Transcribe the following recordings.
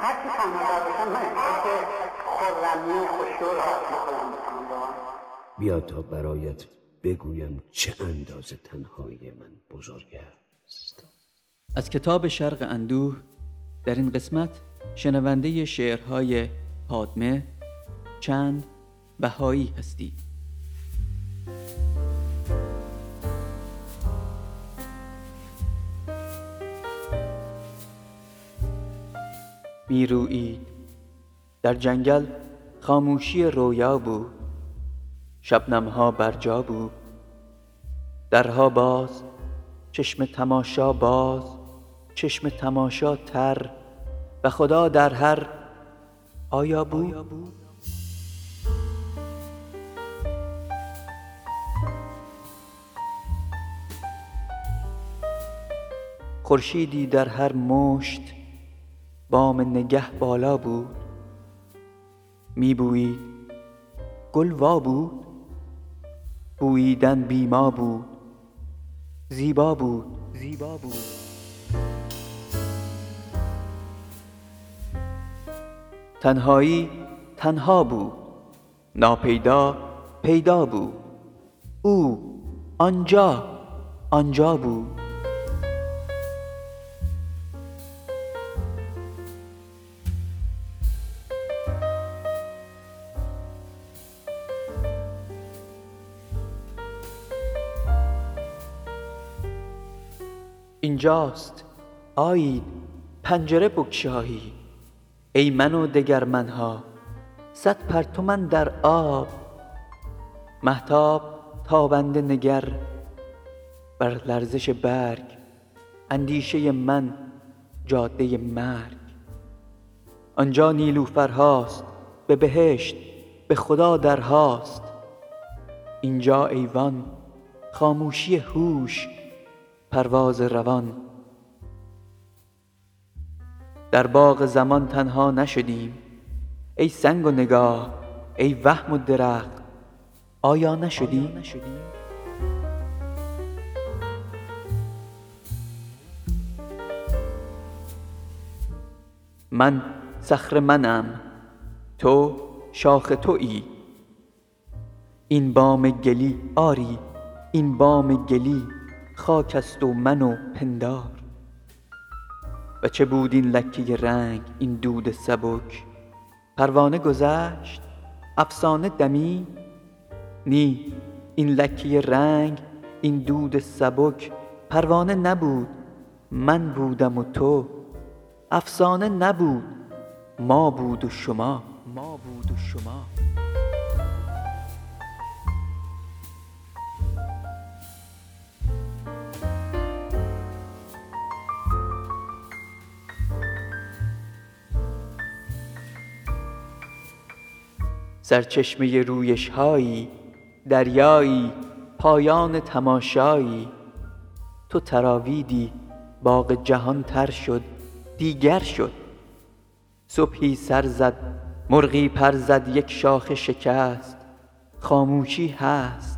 هرچی تنها باشم من که خرمی و خوشیو راحت میکنم بکنم. بیا تا برایت بگویم چه اندازه تنهایی من بزرگ است. از کتاب شرق اندوه در این قسمت شنونده شعرهای پادمه چند بهایی هستی. می رویید در جنگل خاموشی رویا بود، شبنم‌ها برجا بود، درها باز، چشم تماشا باز، چشم تماشا تر، و خدا در هر آیا بود؟ خورشیدی در هر مشت، بام نگه بالا بود، می بویید گل وا بود، بوییدن بیما بود، زیبا بود. تنهایی تنها بود، ناپیدا پیدا بود، او آنجا بود. اینجاست، آیید پنجره بگشایید، ای من و دگر منها، صد پرتو من در آب، مهتاب تابنده نگر بر لرزش برگ، اندیشه من جاده مرگ. آنجا نیلوفرهاست به بهشت، به خدا درهاست، اینجا ایوان خاموشی هوش، پرواز روان. در باغ زمان تنها نشدیم، ای سنگ و نگاه، ای وهم و درخت، آیا نشدیم؟ من صخره منم، تو شاخ تویی، این بام گلی آری، این بام گلی خاک است و من و پندار. و چه بود این لکه رنگ، این دود سبک، پروانه گذشت، افسانه دمی؟ نی، این لکه رنگ، این دود سبک، پروانه نبود، من بودم و تو، افسانه نبود، ما بود و شما. سرچشمه رویش‌هایی، دریایی، پایان تماشایی، تو تراویدی، باغ جهان تر شد، دیگر شد. صبحی سر زد، مرغی پر زد، یک شاخه شکست، خاموشی هست.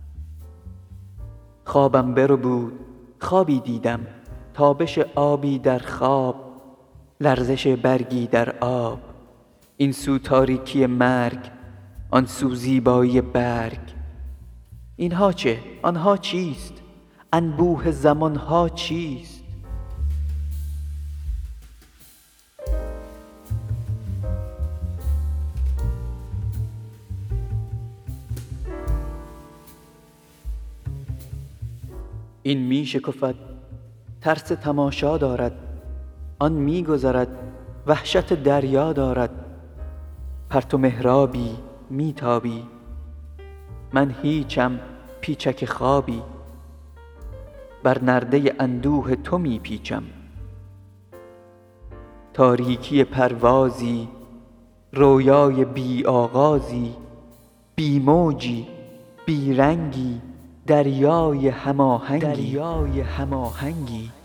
خوابم بربود، خوابی دیدم، تابش آبی در خواب، لرزش برگی در آب، این سو تاریکی مرگ، آن سو زیبایی برگ. اینها چه؟ آنها چیست؟ انبوه زمانها چیست؟ این می شکفد، ترس تماشا دارد، آن می گذرد، وحشت دریا دارد. پرتو محرابی می تابی، من هیچم، پیچک خوابی، بر نرده اندوه تو می پیچم. تاریکی پروازی، رویای بی آغازی، بی موجی، بی رنگی، دریای هماهنگی.